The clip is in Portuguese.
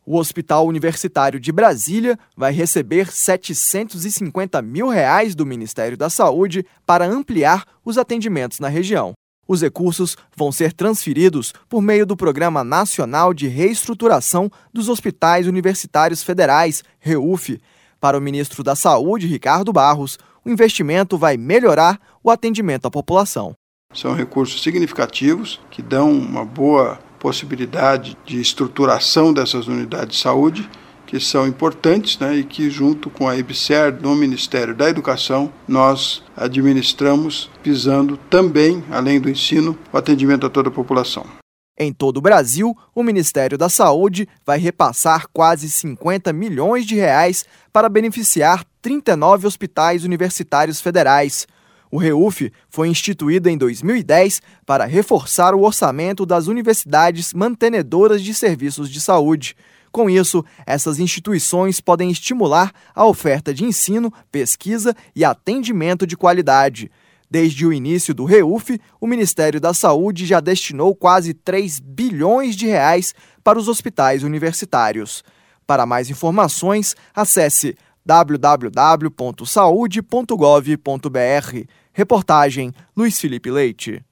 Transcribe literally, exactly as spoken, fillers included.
O Hospital Universitário de Brasília vai receber setecentos e cinquenta mil reais do Ministério da Saúde para ampliar os atendimentos na região. Os recursos vão ser transferidos por meio do Programa Nacional de Reestruturação dos Hospitais Universitários Federais, REUF. Para o ministro da Saúde, Ricardo Barros, o investimento vai melhorar o atendimento à população. São recursos significativos que dão uma boa possibilidade de estruturação dessas unidades de saúde, que são importantes, né, e que junto com a EBSER no Ministério da Educação, nós administramos visando também, além do ensino, o atendimento a toda a população. Em todo o Brasil, o Ministério da Saúde vai repassar quase cinquenta milhões de reais para beneficiar trinta e nove hospitais universitários federais. O REUF foi instituído em dois mil e dez para reforçar o orçamento das universidades mantenedoras de serviços de saúde. Com isso, essas instituições podem estimular a oferta de ensino, pesquisa e atendimento de qualidade. Desde o início do REUF, o Ministério da Saúde já destinou quase três bilhões de reais para os hospitais universitários. Para mais informações, acesse w w w ponto saude ponto gov ponto b r. Reportagem Luiz Felipe Leite.